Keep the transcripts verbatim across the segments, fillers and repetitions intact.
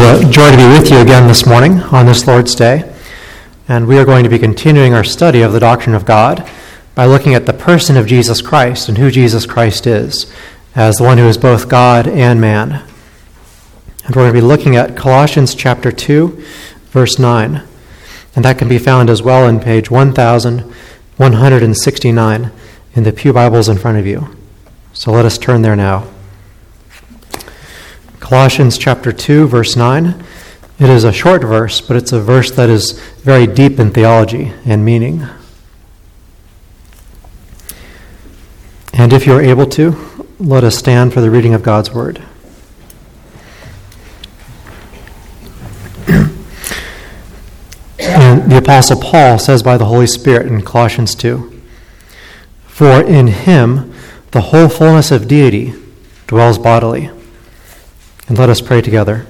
a joy to be with you again this morning on this Lord's Day. And we are going to be continuing our study of the doctrine of God by looking at the person of Jesus Christ and who Jesus Christ is as the one who is both God and man. And we're going to be looking at Colossians chapter two, verse nine. And that can be found as well on page one thousand one hundred sixty-nine in the Pew Bibles in front of you. So let us turn there now. Colossians chapter two, verse nine. It is a short verse, but it's a verse that is very deep in theology and meaning. And if you're able to, let us stand for the reading of God's word. And the Apostle Paul says by the Holy Spirit in Colossians two, "For in him the whole fullness of deity dwells bodily." And let us pray together.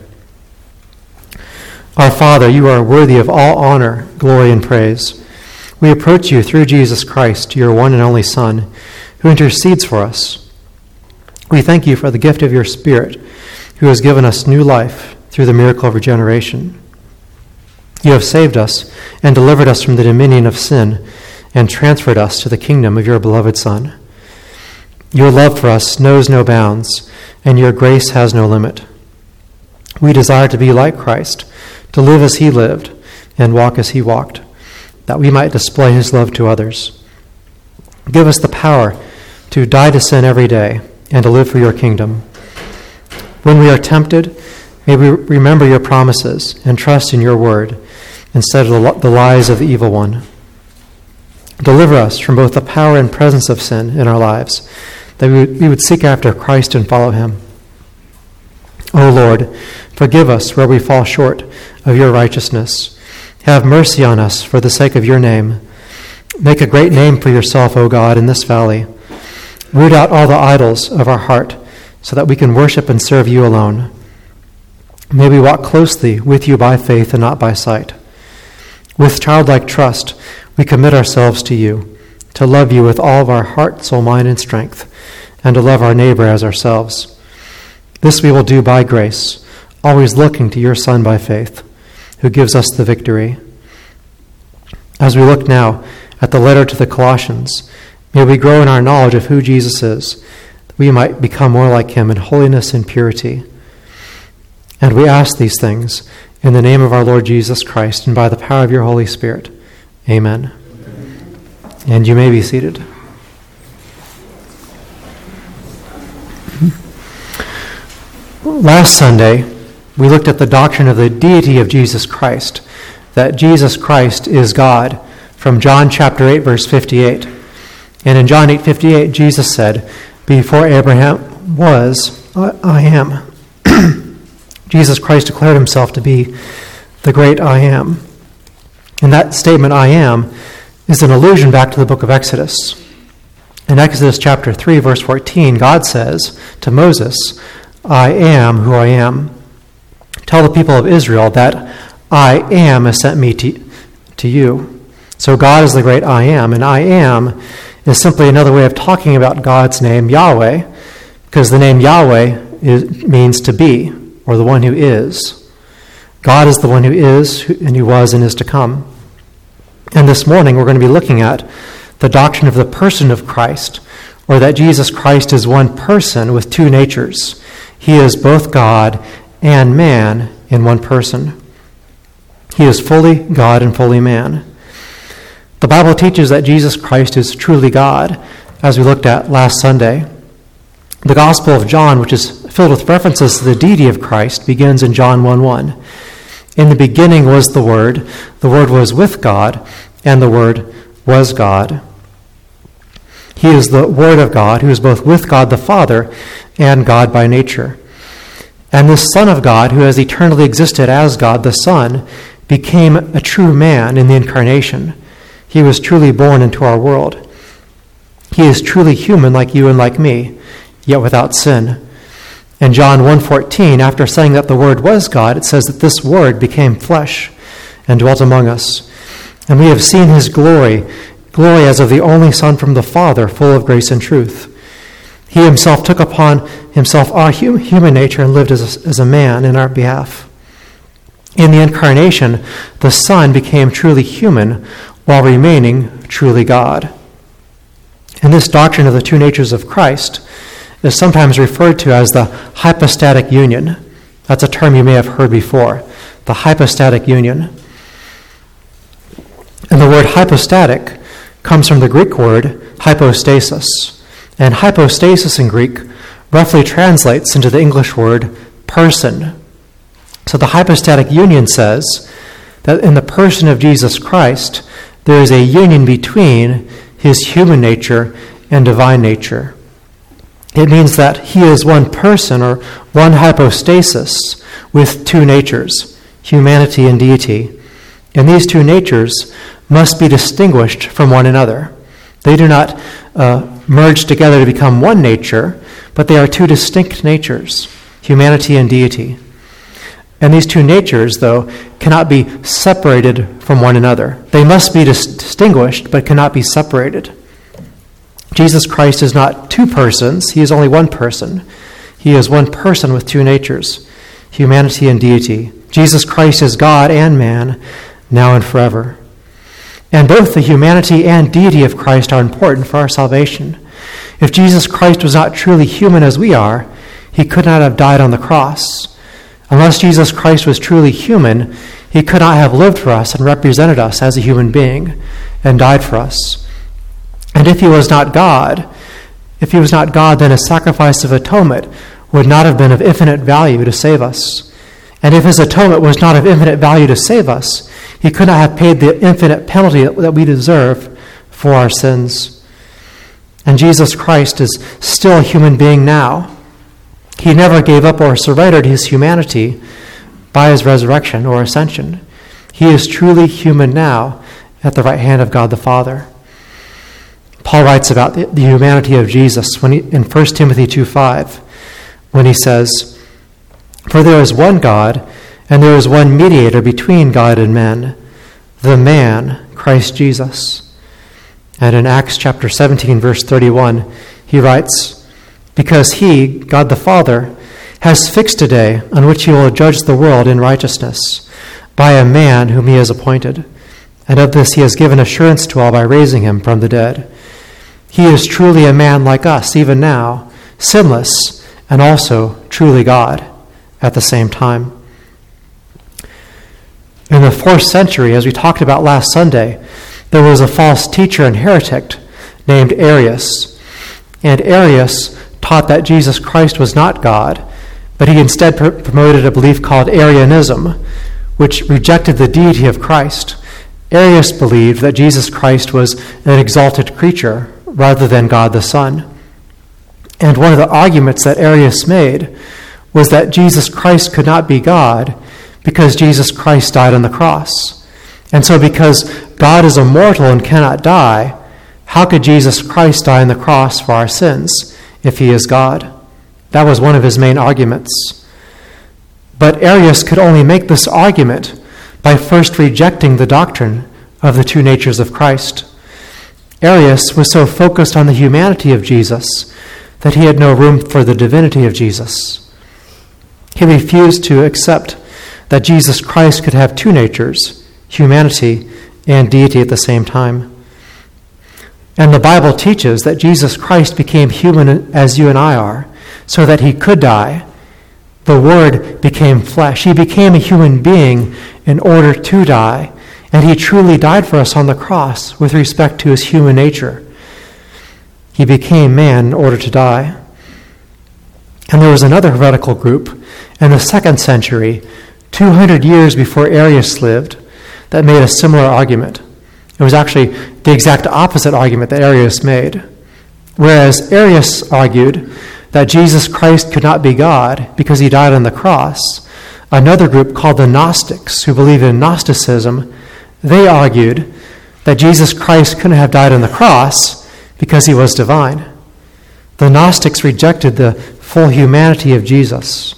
Our Father, you are worthy of all honor, glory, and praise. We approach you through Jesus Christ, your one and only Son, who intercedes for us. We thank you for the gift of your Spirit, who has given us new life through the miracle of regeneration. You have saved us and delivered us from the dominion of sin and transferred us to the kingdom of your beloved Son. Your love for us knows no bounds, and your grace has no limit. We desire to be like Christ, to live as he lived and walk as he walked, that we might display his love to others. Give us the power to die to sin every day and to live for your kingdom. When we are tempted, may we remember your promises and trust in your word instead of the lies of the evil one. Deliver us from both the power and presence of sin in our lives, that we would seek after Christ and follow him. O Lord, forgive us where we fall short of your righteousness. Have mercy on us for the sake of your name. Make a great name for yourself, O God, in this valley. Root out all the idols of our heart so that we can worship and serve you alone. May we walk closely with you by faith and not by sight. With childlike trust, we commit ourselves to you, to love you with all of our heart, soul, mind, and strength, and to love our neighbor as ourselves. This we will do by grace, always looking to your Son by faith, who gives us the victory. As we look now at the letter to the Colossians, may we grow in our knowledge of who Jesus is, that we might become more like him in holiness and purity. And we ask these things in the name of our Lord Jesus Christ and by the power of your Holy Spirit. Amen. And you may be seated. Last Sunday, we looked at the doctrine of the deity of Jesus Christ, that Jesus Christ is God, from John chapter eight, verse fifty-eight. And in John eight fifty-eight, Jesus said, "Before Abraham was, I am." Jesus Christ declared himself to be the great I am. And that statement, I am, is an allusion back to the book of Exodus. In Exodus chapter three, verse fourteen, God says to Moses, "I am who I am. Tell the people of Israel that I am has sent me to, to you." So God is the great I am, and I am is simply another way of talking about God's name, Yahweh, because the name Yahweh is, means to be, or the one who is. God is the one who is, and who was, and is to come. And this morning we're going to be looking at the doctrine of the person of Christ, or that Jesus Christ is one person with two natures. He is both God and man in one person. He is fully God and fully man. The Bible teaches that Jesus Christ is truly God, as we looked at last Sunday. The Gospel of John, which is filled with references to the deity of Christ, begins in John one one. "In the beginning was the Word, the Word was with God, and the Word was God." He is the Word of God, who is both with God the Father and God by nature. And this Son of God, who has eternally existed as God the Son, became a true man in the incarnation. He was truly born into our world. He is truly human like you and like me, yet without sin. In John one fourteen, after saying that the Word was God, it says that this Word became flesh and dwelt among us. And we have seen his glory, glory as of the only Son from the Father, full of grace and truth. He himself took upon himself our human nature and lived as a, as a man in our behalf. In the incarnation, the Son became truly human while remaining truly God. And this doctrine of the two natures of Christ is sometimes referred to as the hypostatic union. That's a term you may have heard before, the hypostatic union. And the word hypostatic comes from the Greek word hypostasis. And hypostasis in Greek roughly translates into the English word person. So the hypostatic union says that in the person of Jesus Christ, there is a union between his human nature and divine nature. It means that he is one person or one hypostasis with two natures, humanity and deity. And these two natures must be distinguished from one another. They do not uh, merge together to become one nature, but they are two distinct natures, humanity and deity. And these two natures, though, cannot be separated from one another. They must be dis- distinguished, but cannot be separated. Jesus Christ is not two persons. He is only one person. He is one person with two natures, humanity and deity. Jesus Christ is God and man, now and forever. And both the humanity and deity of Christ are important for our salvation. If Jesus Christ was not truly human as we are, he could not have died on the cross. Unless Jesus Christ was truly human, he could not have lived for us and represented us as a human being and died for us. And if he was not God, if he was not God, then a sacrifice of atonement would not have been of infinite value to save us. And if his atonement was not of infinite value to save us, he could not have paid the infinite penalty that we deserve for our sins. And Jesus Christ is still a human being now. He never gave up or surrendered his humanity by his resurrection or ascension. He is truly human now at the right hand of God the Father. Paul writes about the, the humanity of Jesus when he, in First Timothy two five, when he says, "For there is one God, and there is one mediator between God and men, the man, Christ Jesus." And in Acts chapter seventeen, verse thirty-one, he writes, "Because he, God the Father, has fixed a day on which he will judge the world in righteousness by a man whom he has appointed. And of this he has given assurance to all by raising him from the dead. He is truly a man like us, even now, sinless, and also truly God at the same time." In the fourth century, as we talked about last Sunday, there was a false teacher and heretic named Arius. And Arius taught that Jesus Christ was not God, but he instead pr- promoted a belief called Arianism, which rejected the deity of Christ. Arius believed that Jesus Christ was an exalted creature rather than God the Son. And one of the arguments that Arius made was that Jesus Christ could not be God because Jesus Christ died on the cross. And so because God is immortal and cannot die, how could Jesus Christ die on the cross for our sins if he is God? That was one of his main arguments. But Arius could only make this argument by first rejecting the doctrine of the two natures of Christ. Arius was so focused on the humanity of Jesus that he had no room for the divinity of Jesus. He refused to accept that Jesus Christ could have two natures, humanity and deity at the same time. And the Bible teaches that Jesus Christ became human as you and I are, so that he could die. The Word became flesh. He became a human being in order to die, and he truly died for us on the cross with respect to his human nature. He became man in order to die. And there was another heretical group in the second century, two hundred years before Arius lived, that made a similar argument. It was actually the exact opposite argument that Arius made. Whereas Arius argued that Jesus Christ could not be God because he died on the cross, another group called the Gnostics, who believe in Gnosticism, they argued that Jesus Christ couldn't have died on the cross because he was divine. The Gnostics rejected the full humanity of Jesus.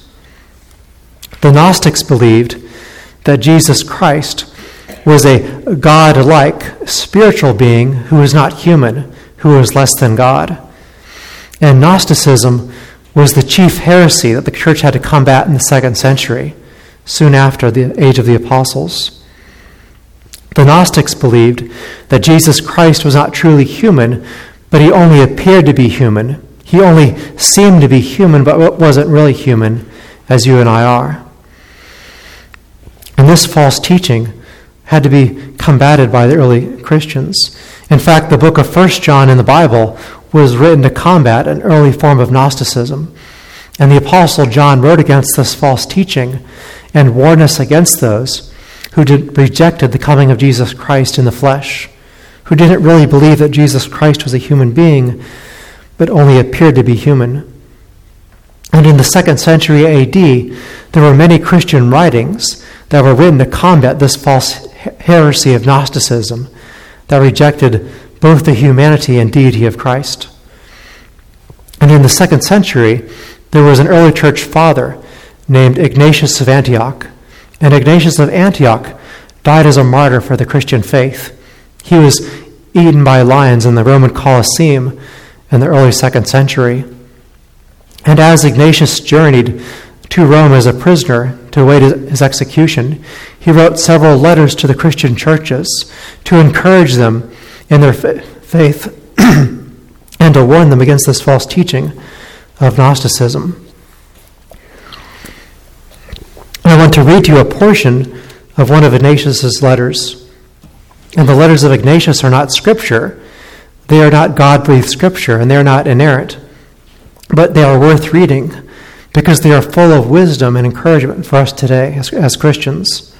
The Gnostics believed that Jesus Christ was a God-like spiritual being who was not human, who was less than God. And Gnosticism was the chief heresy that the church had to combat in the second century. soon after the age of the apostles. The Gnostics believed that Jesus Christ was not truly human, but he only appeared to be human. He only seemed to be human, but wasn't really human, as you and I are. And this false teaching had to be combated by the early Christians. In fact, the book of First John in the Bible was written to combat an early form of Gnosticism. And the Apostle John wrote against this false teaching and warned us against those who did, rejected the coming of Jesus Christ in the flesh, who didn't really believe that Jesus Christ was a human being, but only appeared to be human. And in the second century A D, there were many Christian writings that were written to combat this false heresy of Gnosticism that rejected both the humanity and deity of Christ. And in the second century, there was an early church father named Ignatius of Antioch. And Ignatius of Antioch died as a martyr for the Christian faith. He was eaten by lions in the Roman Colosseum in the early second century. And as Ignatius journeyed to Rome as a prisoner to await his execution, he wrote several letters to the Christian churches to encourage them in their faith and to warn them against this false teaching of Gnosticism. I want to read to you a portion of one of Ignatius's letters. And the letters of Ignatius are not scripture. They are not God-breathed scripture, and they are not inerrant. But they are worth reading because they are full of wisdom and encouragement for us today as, as Christians.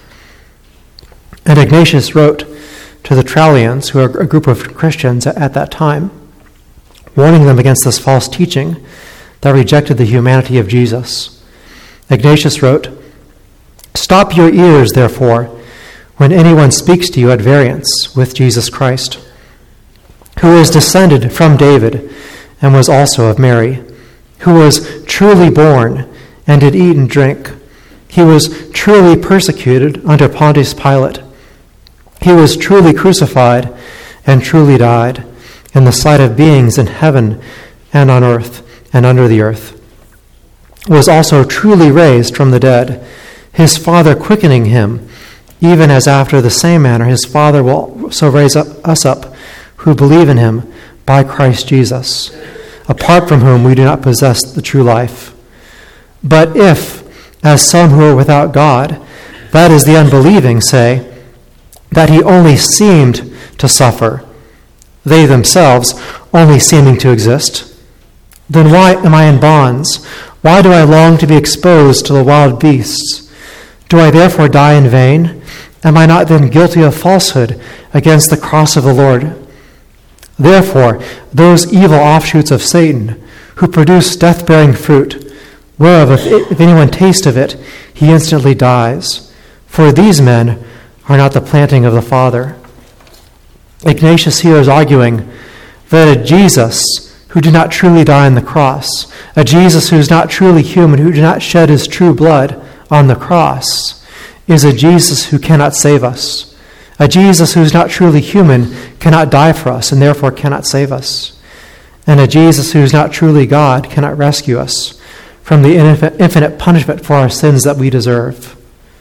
And Ignatius wrote to the Trallians, who are a group of Christians at, at that time, warning them against this false teaching that rejected the humanity of Jesus. Ignatius wrote, "Stop your ears, therefore, when anyone speaks to you at variance with Jesus Christ, who is descended from David and was also of Mary, who was truly born and did eat and drink. He was truly persecuted under Pontius Pilate. He was truly crucified and truly died in the sight of beings in heaven and on earth and under the earth. Was also truly raised from the dead, his Father quickening him, even as after the same manner his Father will so raise up us up who believe in him by Christ Jesus, apart from whom we do not possess the true life. But if, as some who are without God, that is the unbelieving, say that he only seemed to suffer, they themselves only seeming to exist, then why am I in bonds? Why do I long to be exposed to the wild beasts? Do I therefore die in vain? Am I not then guilty of falsehood against the cross of the Lord? Therefore, those evil offshoots of Satan, who produce death-bearing fruit, whereof if, if anyone taste of it, he instantly dies. For these men are not the planting of the Father." Ignatius here is arguing that a Jesus who did not truly die on the cross, a Jesus who is not truly human, who did not shed his true blood on the cross, is a Jesus who cannot save us. A Jesus who is not truly human cannot die for us and therefore cannot save us. And a Jesus who is not truly God cannot rescue us from the infinite punishment for our sins that we deserve.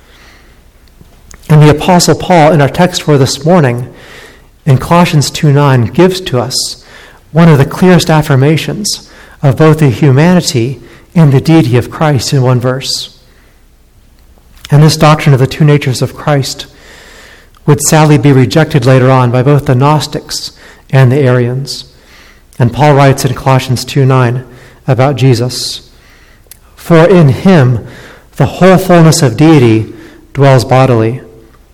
And the Apostle Paul, in our text for this morning, in Colossians two nine, gives to us one of the clearest affirmations of both the humanity and the deity of Christ in one verse. And this doctrine of the two natures of Christ would sadly be rejected later on by both the Gnostics and the Arians. And Paul writes in Colossians two nine about Jesus, "For in him the whole fullness of deity dwells bodily."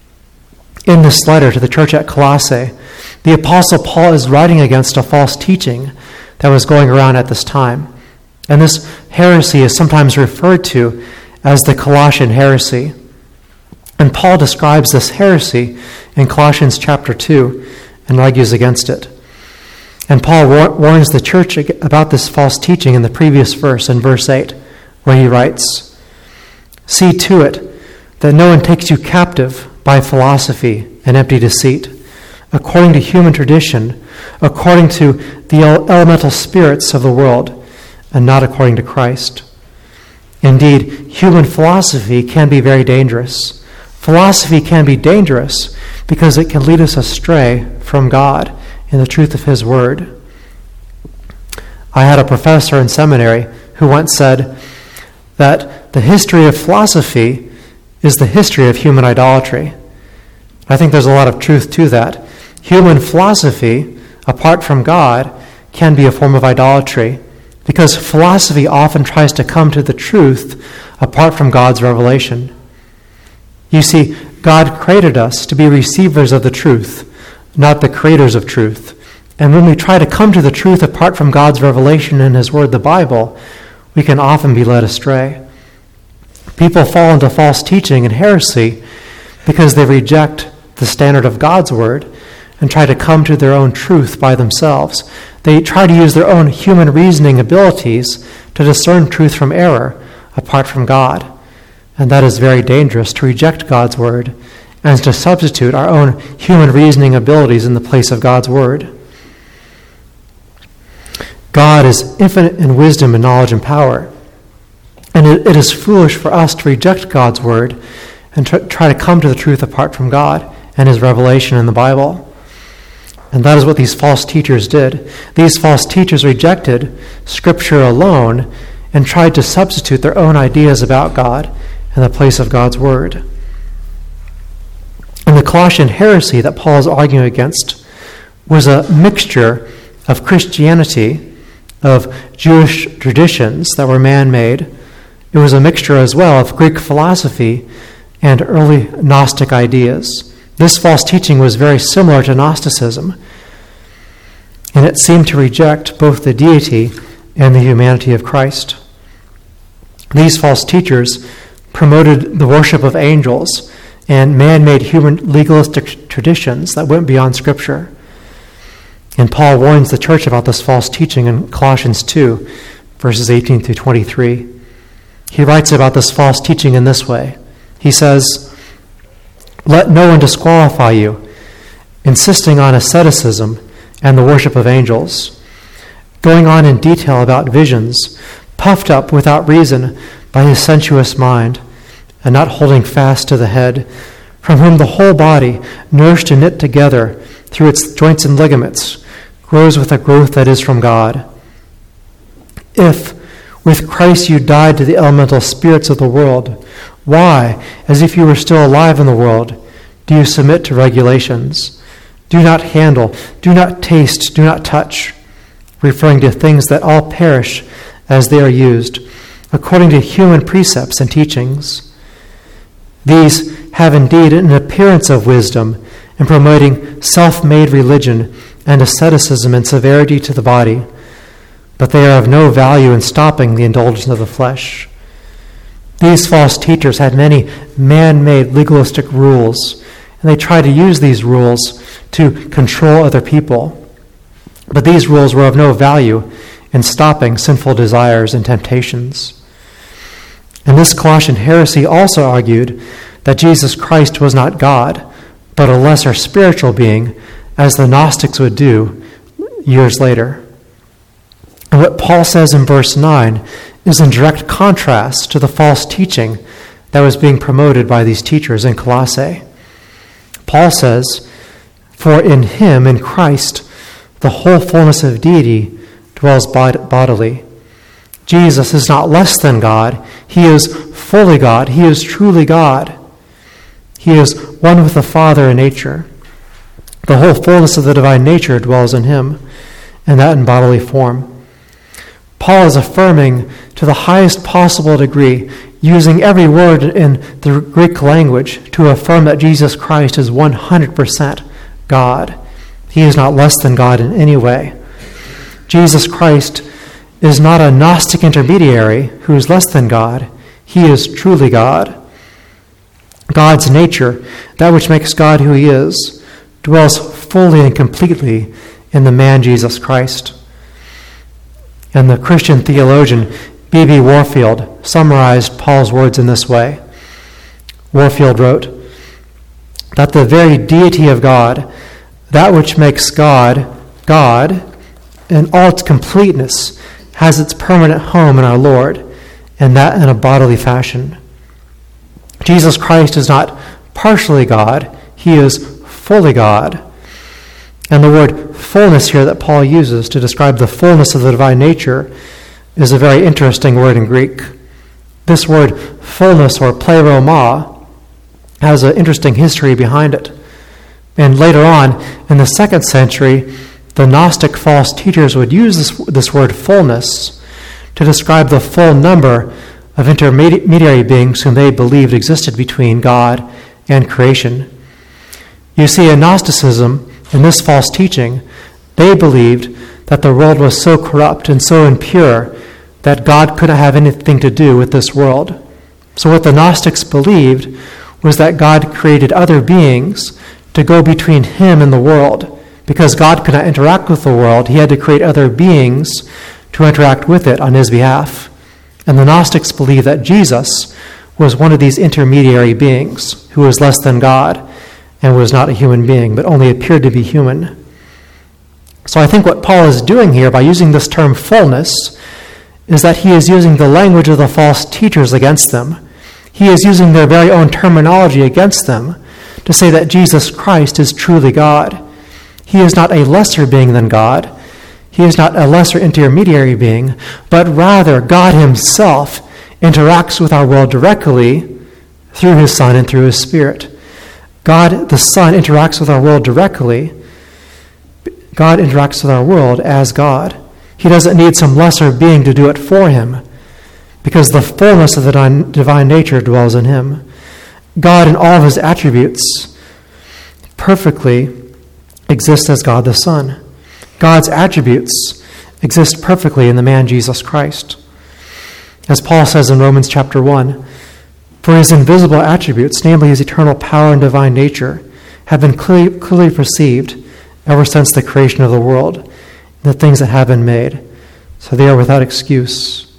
In this letter to the church at Colossae, the Apostle Paul is writing against a false teaching that was going around at this time. And this heresy is sometimes referred to as the Colossian heresy. And Paul describes this heresy in Colossians chapter two and argues against it. And Paul war- warns the church about this false teaching in the previous verse, in verse eight, where he writes, "See to it that no one takes you captive by philosophy and empty deceit, according to human tradition, according to the elemental spirits of the world, and not according to Christ. Indeed, human philosophy can be very dangerous. Philosophy can be dangerous because it can lead us astray from God and the truth of His Word. I had a professor in seminary who once said that the history of philosophy is the history of human idolatry. I think there's a lot of truth to that. Human philosophy, apart from God, can be a form of idolatry because philosophy often tries to come to the truth apart from God's revelation. You see, God created us to be receivers of the truth, not the creators of truth. And when we try to come to the truth apart from God's revelation in His Word, the Bible, we can often be led astray. People fall into false teaching and heresy because they reject the standard of God's Word and try to come to their own truth by themselves. They try to use their own human reasoning abilities to discern truth from error apart from God. And that is very dangerous, to reject God's Word and to substitute our own human reasoning abilities in the place of God's Word. God is infinite in wisdom and knowledge and power. And it, it is foolish for us to reject God's Word and tr- try to come to the truth apart from God and His revelation in the Bible. And that is what these false teachers did. These false teachers rejected Scripture alone and tried to substitute their own ideas about God in the place of God's Word. And the Colossian heresy that Paul is arguing against was a mixture of Christianity, of Jewish traditions that were man-made. It was a mixture as well of Greek philosophy and early Gnostic ideas. This false teaching was very similar to Gnosticism, and it seemed to reject both the deity and the humanity of Christ. These false teachers promoted the worship of angels and man-made human legalistic traditions that went beyond Scripture. And Paul warns the church about this false teaching in Colossians two, verses eighteen through twenty-three. He writes about this false teaching in this way. He says, "Let no one disqualify you, insisting on asceticism and the worship of angels, going on in detail about visions, puffed up without reason by his sensuous mind, and not holding fast to the head, from whom the whole body, nourished and knit together through its joints and ligaments, grows with a growth that is from God. If with Christ you died to the elemental spirits of the world, why, as if you were still alive in the world, do you submit to regulations? Do not handle, do not taste, do not touch," referring to things that all perish as they are used, according to human precepts and teachings. These have indeed an appearance of wisdom in promoting self-made religion and asceticism and severity to the body, but they are of no value in stopping the indulgence of the flesh. These false teachers had many man-made legalistic rules, and they tried to use these rules to control other people. But these rules were of no value in stopping sinful desires and temptations. And this Colossian heresy also argued that Jesus Christ was not God, but a lesser spiritual being, as the Gnostics would do years later. And what Paul says in verse nine is in direct contrast to the false teaching that was being promoted by these teachers in Colossae. Paul says, "For in him, in Christ, the whole fullness of deity dwells bod- bodily." Jesus is not less than God. He is fully God. He is truly God. He is one with the Father in nature. The whole fullness of the divine nature dwells in him, and that in bodily form. Paul is affirming to the highest possible degree, using every word in the Greek language to affirm that Jesus Christ is one hundred percent God. He is not less than God in any way. Jesus Christ is not a Gnostic intermediary who is less than God. He is truly God. God's nature, that which makes God who he is, dwells fully and completely in the man Jesus Christ. And the Christian theologian B B Warfield summarized Paul's words in this way. Warfield wrote that the very deity of God, that which makes God God, in all its completeness, has its permanent home in our Lord, and that in a bodily fashion. Jesus Christ is not partially God, he is fully God. And the word fullness here that Paul uses to describe the fullness of the divine nature is a very interesting word in Greek. This word fullness, or pleroma, has an interesting history behind it. And later on, in the second century, the Gnostic false teachers would use this, this word fullness to describe the full number of intermediary beings whom they believed existed between God and creation. You see, in Gnosticism, in this false teaching, they believed that the world was so corrupt and so impure that God couldn't have anything to do with this world. So what the Gnostics believed was that God created other beings to go between him and the world. Because God could not interact with the world, he had to create other beings to interact with it on his behalf. And the Gnostics believed that Jesus was one of these intermediary beings who was less than God and was not a human being, but only appeared to be human. So I think what Paul is doing here by using this term fullness is that he is using the language of the false teachers against them. He is using their very own terminology against them to say that Jesus Christ is truly God. He is not a lesser being than God. He is not a lesser intermediary being, but rather God himself interacts with our world directly through his Son and through his Spirit. God, the Son, interacts with our world directly. God interacts with our world as God. He doesn't need some lesser being to do it for him, because the fullness of the divine nature dwells in him. God in all of his attributes perfectly exists as God the Son. God's attributes exist perfectly in the man Jesus Christ. As Paul says in Romans chapter one, for his invisible attributes, namely his eternal power and divine nature, have been clearly, clearly perceived ever since the creation of the world, the things that have been made. So they are without excuse.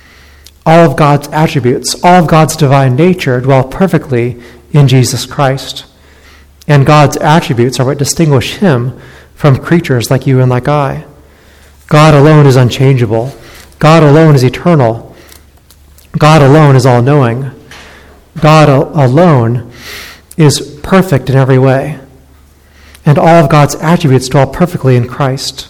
All of God's attributes, all of God's divine nature dwell perfectly in Jesus Christ. And God's attributes are what distinguish him from creatures like you and like I. God alone is unchangeable. God alone is eternal. God alone is all-knowing. God al- alone is perfect in every way. And all of God's attributes dwell perfectly in Christ.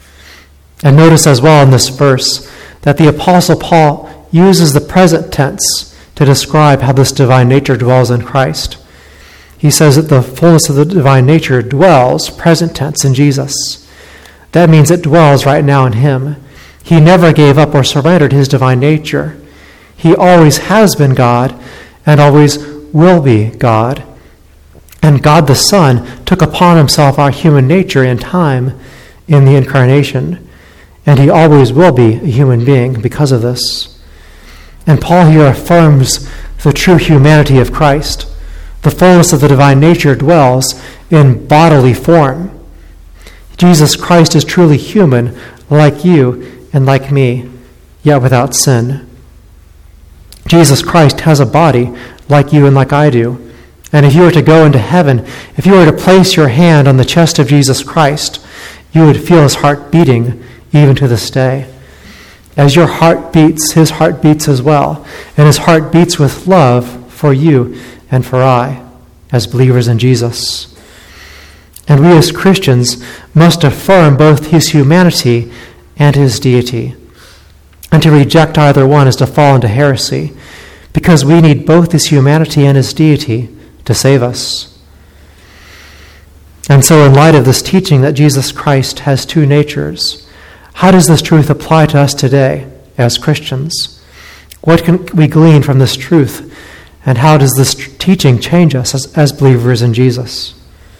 And notice as well in this verse that the Apostle Paul uses the present tense to describe how this divine nature dwells in Christ. He says that the fullness of the divine nature dwells, present tense, in Jesus. That means it dwells right now in him. He never gave up or surrendered his divine nature. He always has been God and always will be God. And God the Son took upon himself our human nature in time in the incarnation. And he always will be a human being because of this. And Paul here affirms the true humanity of Christ. The fullness of the divine nature dwells in bodily form. Jesus Christ is truly human, like you and like me, yet without sin. Jesus Christ has a body like you and like I do. And if you were to go into heaven, if you were to place your hand on the chest of Jesus Christ, you would feel his heart beating even to this day. As your heart beats, his heart beats as well. And his heart beats with love for you and for I, as believers in Jesus. And we as Christians must affirm both his humanity and his deity. And to reject either one is to fall into heresy, because we need both his humanity and his deity to save us. And so in light of this teaching that Jesus Christ has two natures, how does this truth apply to us today as Christians? What can we glean from this truth? And how does this teaching change us as, as believers in Jesus?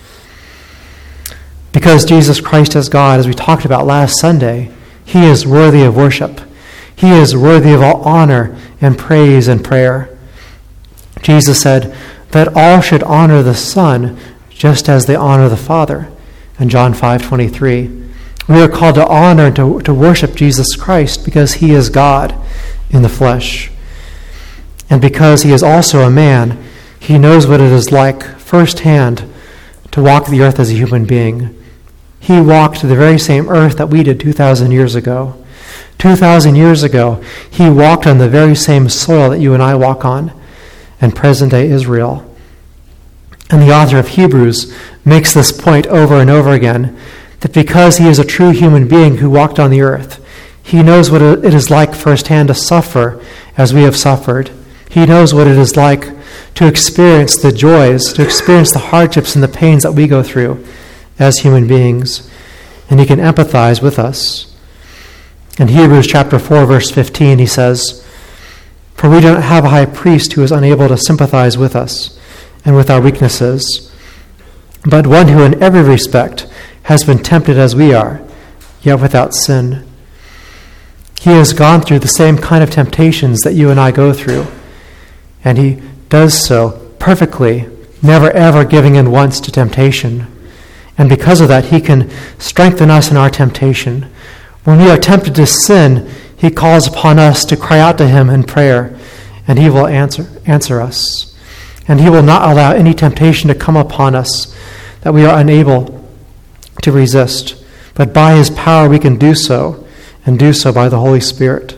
Because Jesus Christ is God, as we talked about last Sunday, he is worthy of worship. He is worthy of all honor and praise and prayer. Jesus said that all should honor the Son just as they honor the Father in John five twenty-three. We are called to honor and to, to worship Jesus Christ because he is God in the flesh. And because he is also a man, he knows what it is like firsthand to walk the earth as a human being. He walked the very same earth that we did two thousand years ago. two thousand years ago, he walked on the very same soil that you and I walk on in present-day Israel. And the author of Hebrews makes this point over and over again, that because he is a true human being who walked on the earth, he knows what it is like firsthand to suffer as we have suffered. He knows what it is like to experience the joys, to experience the hardships and the pains that we go through as human beings. And he can empathize with us. In Hebrews chapter four, verse fifteen, he says, "For we don't have a high priest who is unable to sympathize with us and with our weaknesses, but one who in every respect has been tempted as we are, yet without sin." He has gone through the same kind of temptations that you and I go through, and he does so perfectly, never ever giving in once to temptation. And because of that, he can strengthen us in our temptation. When we are tempted to sin, he calls upon us to cry out to him in prayer, and he will answer answer us. And he will not allow any temptation to come upon us that we are unable to resist. But by his power we can do so, and do so by the Holy Spirit.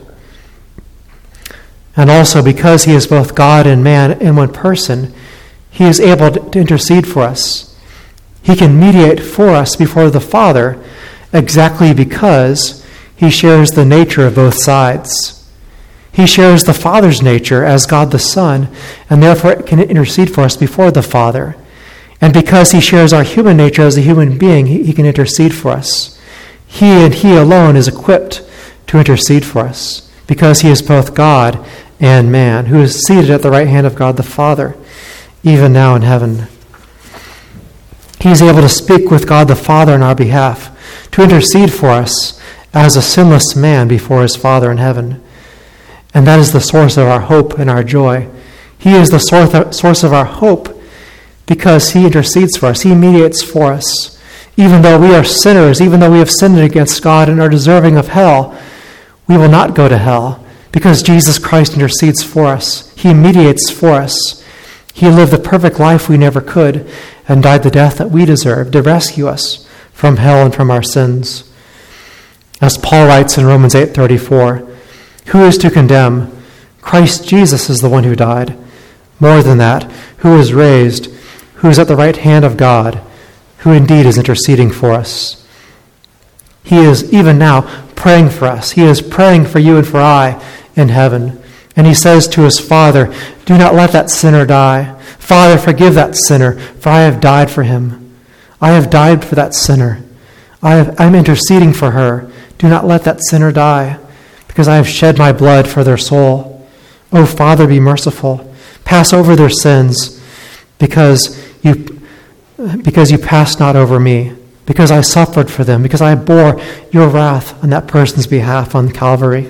And also because he is both God and man in one person, he is able to intercede for us. He can mediate for us before the Father exactly because he shares the nature of both sides. He shares the Father's nature as God the Son, and therefore can intercede for us before the Father. And because he shares our human nature as a human being, he, he can intercede for us. He and he alone is equipped to intercede for us because he is both God and man, who is seated at the right hand of God the Father, even now in heaven. He is able to speak with God the Father on our behalf, to intercede for us as a sinless man before his Father in heaven. And that is the source of our hope and our joy. He is the source of our hope because he intercedes for us. He mediates for us. Even though we are sinners, even though we have sinned against God and are deserving of hell, we will not go to hell because Jesus Christ intercedes for us. He mediates for us. He lived the perfect life we never could and died the death that we deserve to rescue us from hell and from our sins. As Paul writes in Romans eight thirty-four, "Who is to condemn? Christ Jesus is the one who died. More than that, who was raised, who is at the right hand of God, who indeed is interceding for us." He is even now praying for us. He is praying for you and for I in heaven. And he says to his Father, "Do not let that sinner die. Father, forgive that sinner, for I have died for him. I have died for that sinner. I have, I'm interceding for her. Do not let that sinner die, because I have shed my blood for their soul. O Father, be merciful. Pass over their sins, because you, because you passed not over me, because I suffered for them, because I bore your wrath on that person's behalf on Calvary."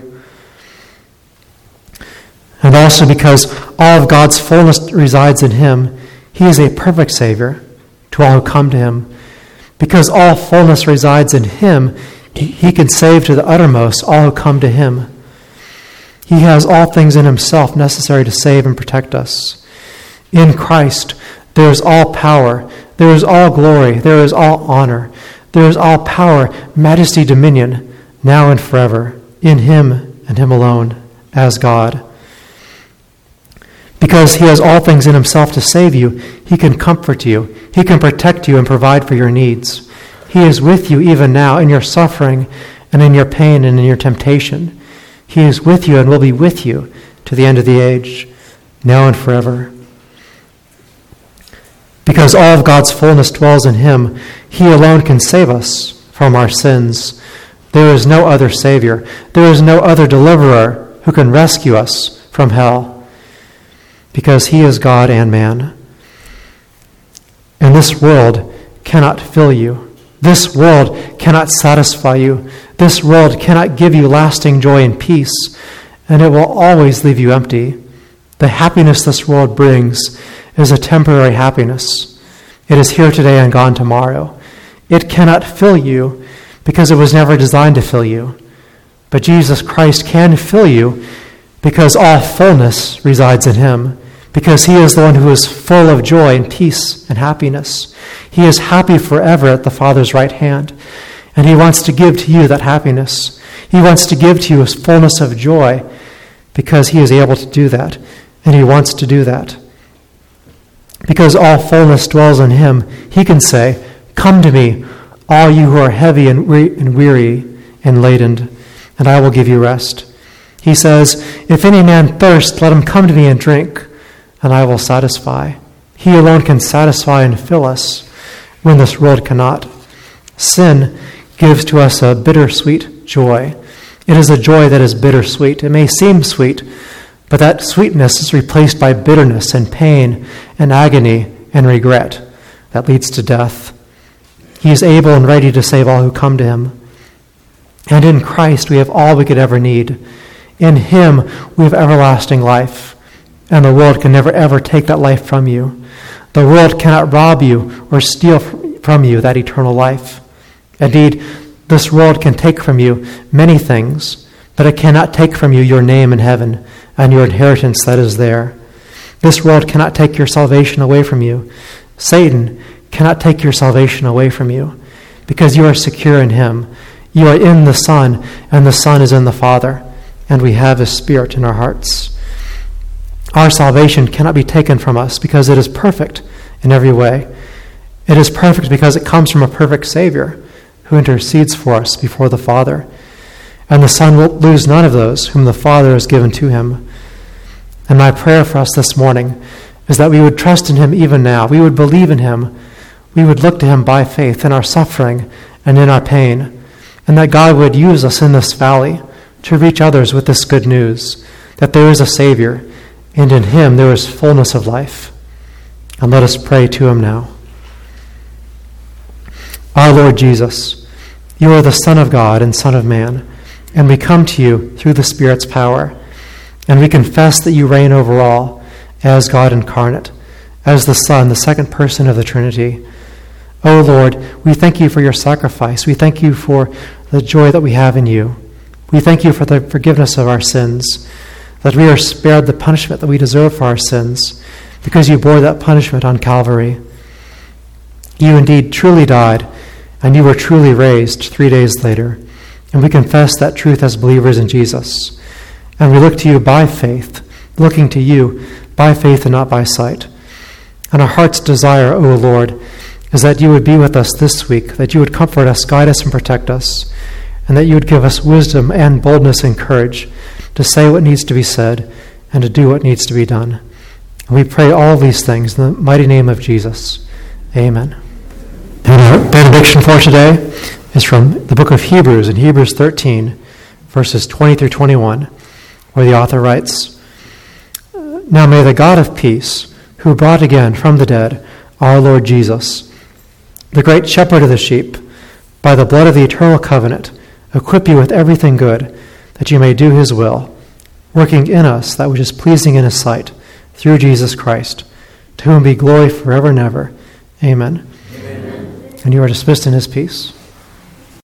And also because all of God's fullness resides in him, he is a perfect Savior to all who come to him. Because all fullness resides in him, he can save to the uttermost all who come to him. He has all things in himself necessary to save and protect us. In Christ, there is all power, there is all glory, there is all honor, there is all power, majesty, dominion, now and forever, in him and him alone, as God. Because he has all things in himself to save you, he can comfort you, he can protect you and provide for your needs. He is with you even now in your suffering and in your pain and in your temptation. He is with you and will be with you to the end of the age, now and forever. Because all of God's fullness dwells in him, he alone can save us from our sins. There is no other Savior. There is no other deliverer who can rescue us from hell, because he is God and man. And this world cannot fill you. This world cannot satisfy you. This world cannot give you lasting joy and peace, and it will always leave you empty. The happiness this world brings is a temporary happiness. It is here today and gone tomorrow. It cannot fill you because it was never designed to fill you. But Jesus Christ can fill you because all fullness resides in him, because he is the one who is full of joy and peace and happiness. He is happy forever at the Father's right hand. And he wants to give to you that happiness. He wants to give to you his fullness of joy because he is able to do that. And he wants to do that. Because all fullness dwells in him, he can say, "Come to me, all you who are heavy and weary and laden, and I will give you rest." He says, "If any man thirst, let him come to me and drink, and I will satisfy." He alone can satisfy and fill us when this world cannot. Sin gives to us a bittersweet joy. It is a joy that is bittersweet. It may seem sweet, but that sweetness is replaced by bitterness and pain and agony and regret that leads to death. He is able and ready to save all who come to him. And in Christ we have all we could ever need. In him we have everlasting life, and the world can never ever take that life from you. The world cannot rob you or steal from you that eternal life. Indeed, this world can take from you many things, but it cannot take from you your name in heaven and your inheritance that is there. This world cannot take your salvation away from you. Satan cannot take your salvation away from you because you are secure in him. You are in the Son, and the Son is in the Father, and we have his Spirit in our hearts. Our salvation cannot be taken from us because it is perfect in every way. It is perfect because it comes from a perfect Savior who intercedes for us before the Father. And the Son will lose none of those whom the Father has given to him. And my prayer for us this morning is that we would trust in him even now. We would believe in him. We would look to him by faith in our suffering and in our pain. And that God would use us in this valley to reach others with this good news, that there is a Savior, and in him there is fullness of life. And let us pray to him now. Our Lord Jesus, you are the Son of God and Son of Man, and we come to you through the Spirit's power, and we confess that you reign over all as God incarnate, as the Son, the second person of the Trinity. O Lord, we thank you for your sacrifice. We thank you for the joy that we have in you. We thank you for the forgiveness of our sins, that we are spared the punishment that we deserve for our sins, because you bore that punishment on Calvary. You indeed truly died, and you were truly raised three days later. And we confess that truth as believers in Jesus. And we look to you by faith, looking to you by faith and not by sight. And our heart's desire, O Lord, is that you would be with us this week, that you would comfort us, guide us, and protect us, and that you would give us wisdom and boldness and courage to say what needs to be said and to do what needs to be done. And we pray all these things in the mighty name of Jesus. Amen. And our benediction for today is from the book of Hebrews, in Hebrews thirteen, verses twenty through twenty-one, where the author writes, "Now may the God of peace, who brought again from the dead our Lord Jesus, the great shepherd of the sheep, by the blood of the eternal covenant, equip you with everything good, that you may do his will, working in us that which is pleasing in his sight, through Jesus Christ, to whom be glory forever and ever. Amen." Amen. And you are dismissed in his peace.